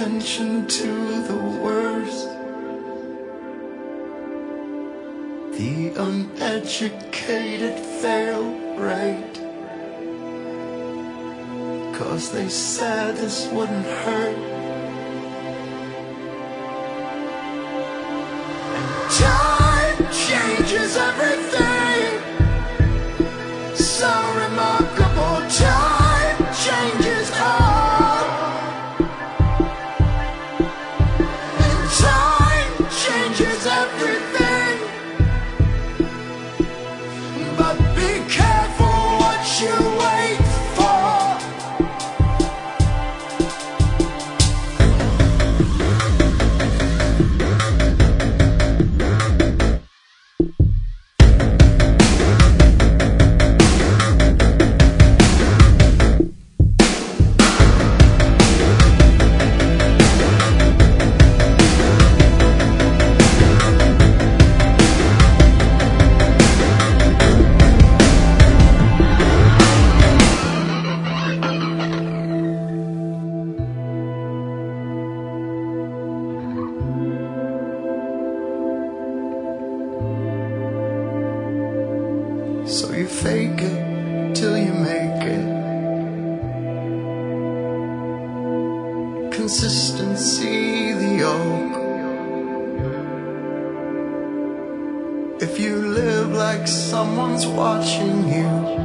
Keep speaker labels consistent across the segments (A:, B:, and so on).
A: attention to the worst. The uneducated fail rate, 'cause they said this wouldn't hurt. And time changes everything. So remarkable, time changes all. And time changes everything. But be careful what you wait for. So you fake it till you make it. Consistency, the yoke. If you live like someone's watching you,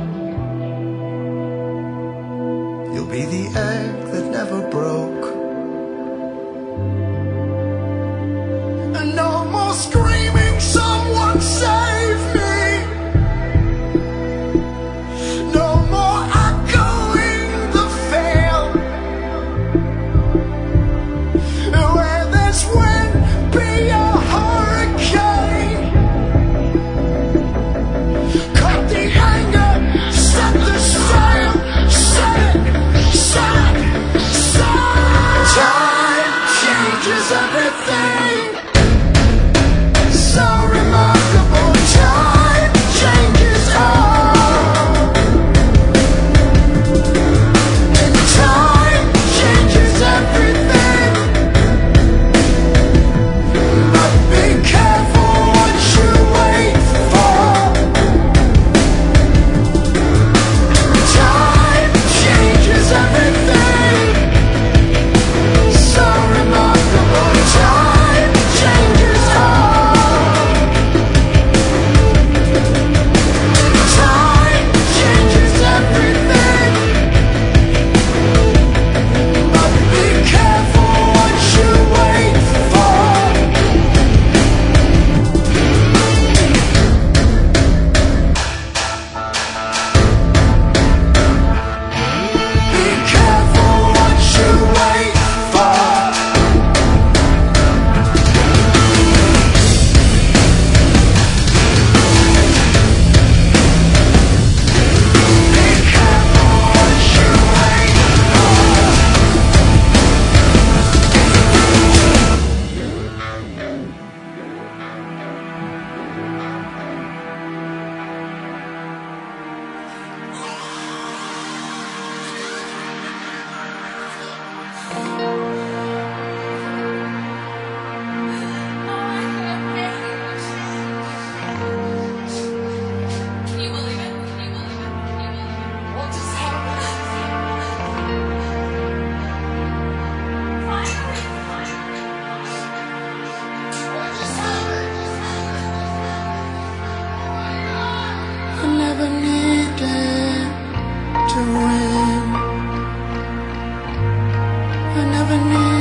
A: you'll be the egg that never broke. And no more screaming, someone save me. Everything so remarkable, time changes all. And time changes everything. But be careful what you wait for. Time changes everything. So remarkable, time changes all. Time changes everything. But be careful what you wait for. Be careful what you wait for. I never needed to win. I never needed